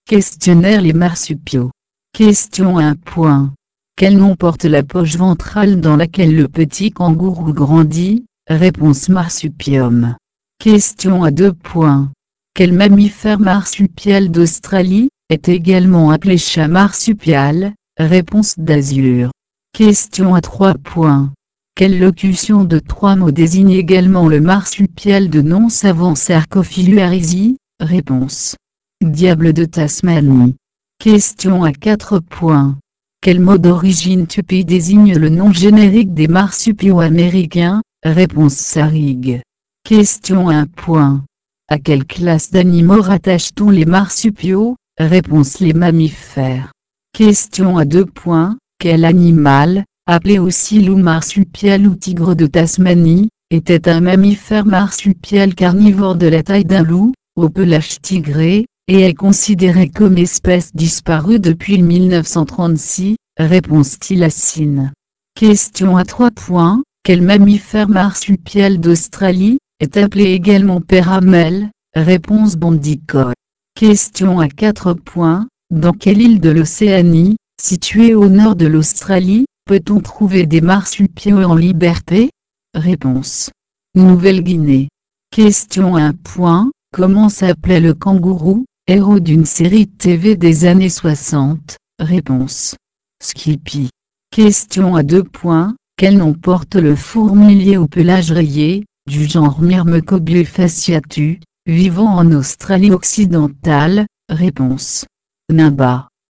Questionnaire les marsupiaux. Question 1. Quel nom porte la poche ventrale dans laquelle le petit kangourou grandit? Réponse marsupium. Question à 2. Quel mammifère marsupial d'Australie est également appelé chat marsupial? Réponse d'Azur. Question à 3. Quelle locution de 3 mots désigne également le marsupial de nom savant Cercophilus? Réponse. Diable de Tasmanie. Question à 4. Quel mot d'origine tupi désigne le nom générique des marsupiaux américains? Réponse Sarig. Question 1. À quelle classe d'animaux rattache-t-on les marsupiaux? Réponse les mammifères. Question à 2. Quel animal, appelé aussi loup marsupial ou tigre de Tasmanie, était un mammifère marsupial carnivore de la taille d'un loup, au pelage tigré, et est considéré comme espèce disparue depuis 1936? Réponse thylacine. Question à 3. Quel mammifère marsupial d'Australie est appelé également péramel? Réponse bandicoot. Question à 4. Dans quelle île de l'Océanie, située au nord de l'Australie, peut-on trouver des marsupiaux en liberté? Réponse. Nouvelle-Guinée. Question 1. Comment s'appelait le kangourou, héros d'une série TV des années 60? Réponse. Skippy. Question à 2. Quel nom porte le fourmilier au pelage rayé, du genre Myrmecobius fasciatus, vivant en Australie occidentale? Réponse. Nimba.